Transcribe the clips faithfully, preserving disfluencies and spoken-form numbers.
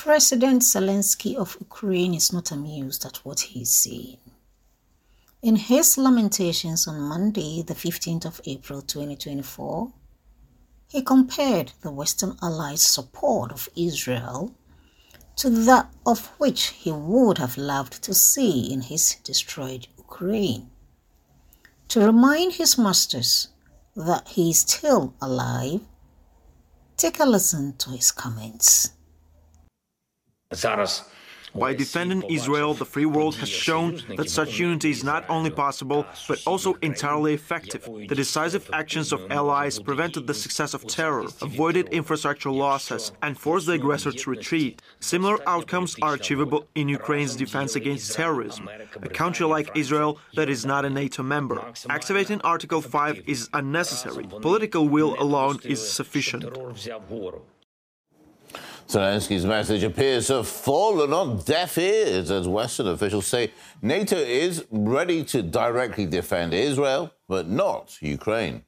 President Zelensky of Ukraine is not amused at what he is seeing. In his lamentations on Monday, the fifteenth of April twenty twenty-four, he compared the Western allies' support of Israel to that of which he would have loved to see in his destroyed Ukraine. To remind his masters that he is still alive, take a listen to his comments. By defending Israel, the free world has shown that such unity is not only possible, but also entirely effective. The decisive actions of allies prevented the success of terror, avoided infrastructure losses, and forced the aggressor to retreat. Similar outcomes are achievable in Ukraine's defense against terrorism, a country like Israel that is not a NATO member. Activating Article five is unnecessary. Political will alone is sufficient. Zelensky's message appears to have fallen on deaf ears as Western officials say NATO is ready to directly defend Israel, but not Ukraine.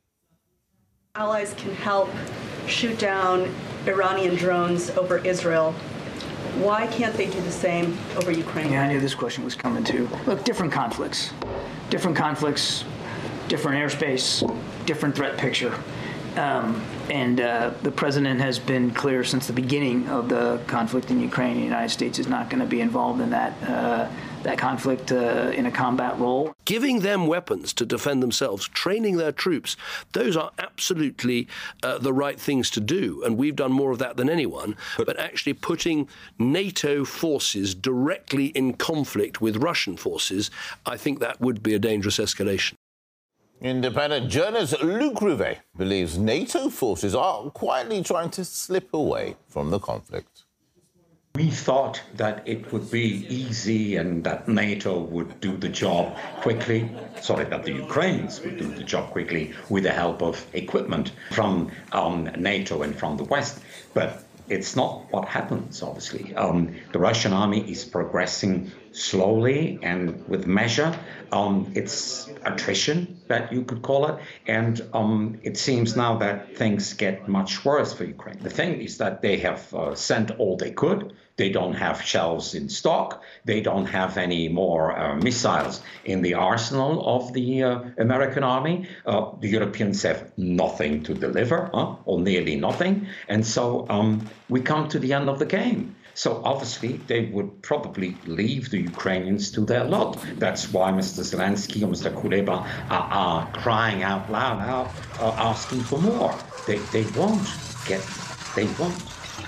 Allies can help shoot down Iranian drones over Israel. Why can't they do the same over Ukraine? Yeah, I knew this question was coming too. Look, different conflicts. Different conflicts, different airspace, different threat picture. Um, and uh, the president has been clear since the beginning of the conflict in Ukraine. The United States is not going to be involved in that uh, that conflict uh, in a combat role. Giving them weapons to defend themselves, training their troops, those are absolutely uh, the right things to do. And we've done more of that than anyone. But actually putting NATO forces directly in conflict with Russian forces, I think that would be a dangerous escalation. Independent journalist Luc Rouvet believes NATO forces are quietly trying to slip away from the conflict. We thought that it would be easy and that NATO would do the job quickly, sorry, that the Ukrainians would do the job quickly with the help of equipment from um, NATO and from the West. But it's not what happens, obviously. Um, the Russian army is progressing slowly and with measure. Um, it's attrition, that you could call it. And um, it seems now that things get much worse for Ukraine. The thing is that they have uh, sent all they could. They don't have shells in stock. They don't have any more uh, missiles in the arsenal of the uh, American army. Uh, the Europeans have nothing to deliver, huh? or nearly nothing. And so um, we come to the end of the game. So obviously they would probably leave the Ukrainians to their lot. That's why Mister Zelensky or Mister Kuleba are, are crying out loud, out, uh, asking for more. They, they won't get, they won't.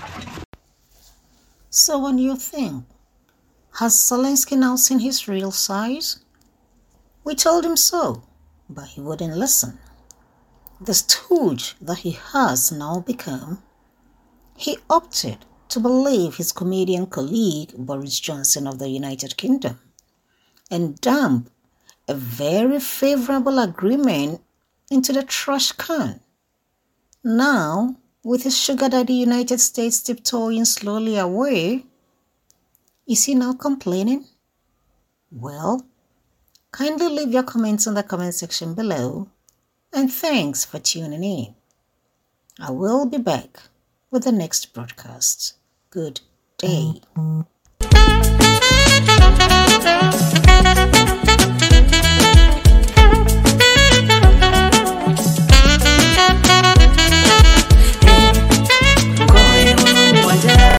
So what do you think? Has Zelensky now seen his real size? We told him so, but he wouldn't listen. The stooge that he has now become, he opted to believe his comedian colleague Boris Johnson of the United Kingdom and dump a very favorable agreement into the trash can. Now, with his sugar daddy United States tiptoeing slowly away, is he now complaining? Well, kindly leave your comments in the comment section below, and thanks for tuning in. I will be back with the next broadcast. Good day.